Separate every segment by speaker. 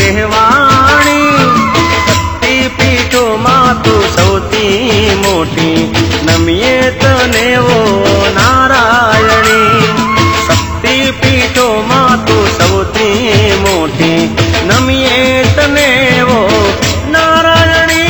Speaker 1: કહેવાણી શક્તિપીઠોમાં તું સૌથી મોટી નમીએ તને ઓ નારાયણી શક્તિપીઠોમાં તું સૌથી મોટી નમીએ તને ઓ નારાયણી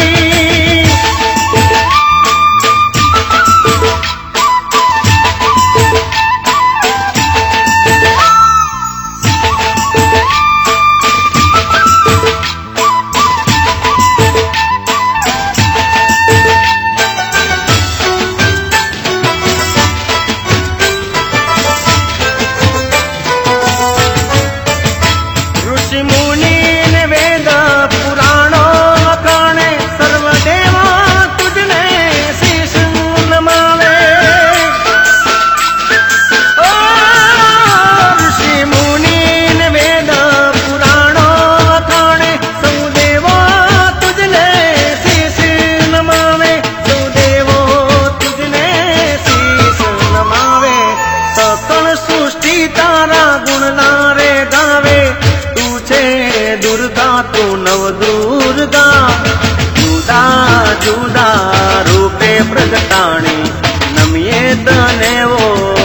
Speaker 1: जुदा रूपे प्रगटाणी नमिये तने वो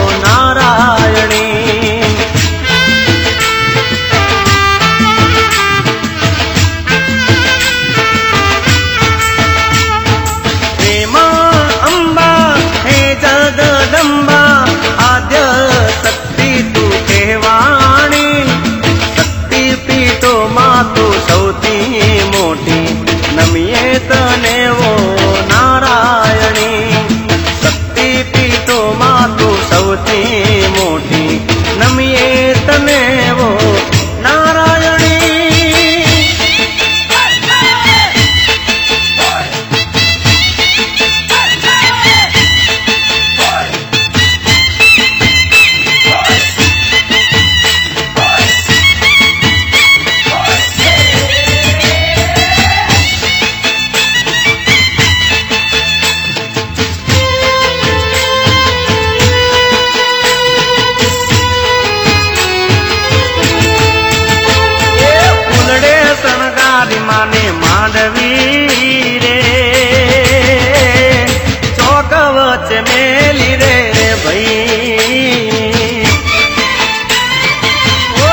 Speaker 1: नारायणी हे मां अंबा हे जगदंबा आद्य शक्ति तू कहवाणी शक्ति पीठो मां तू सौथी मोटी नमिये तने वो नारायणी शक्तिपीठोમાં તું સૌથી મોટી નમિયે તને वो नारायणी माने मांडवी रे चौक वच मेली रे भाई ओ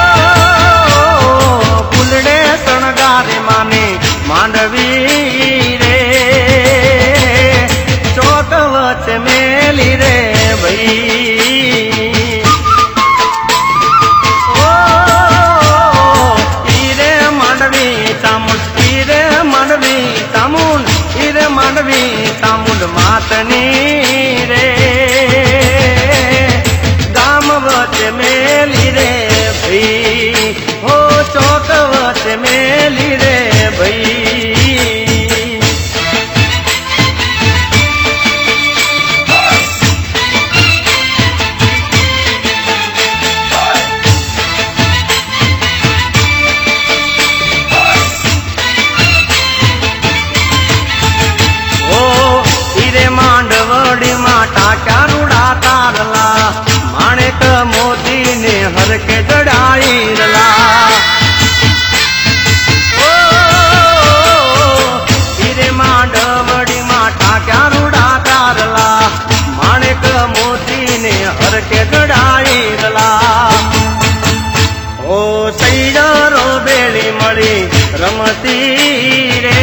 Speaker 1: फूलड़े शणगारी माने मांडवी रे चौक वच मेली रे भाई मांडवी तामुंड मातनी रे गाम वच मेली रे भाई हो चौक वच मेली रे भाई टाक्या रूड़ा तारला माणिक मोती ने हर के चढ़ाई रला हीरे मांडवड़ी मा टाक्या रूड़ा तारला माणिक मोती ने हर के चढ़ाई रला ओ सैयारो बेली मળી रमती रे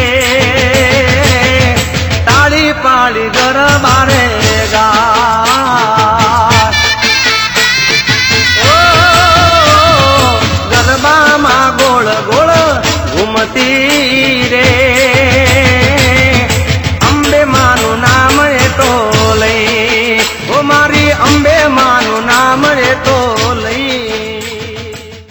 Speaker 1: ताली पाली दरबारे गरबा मां गोल गोल घूमती रे अंबे मानु नाम तो लई ओ मारी अंबे मानु नाम तो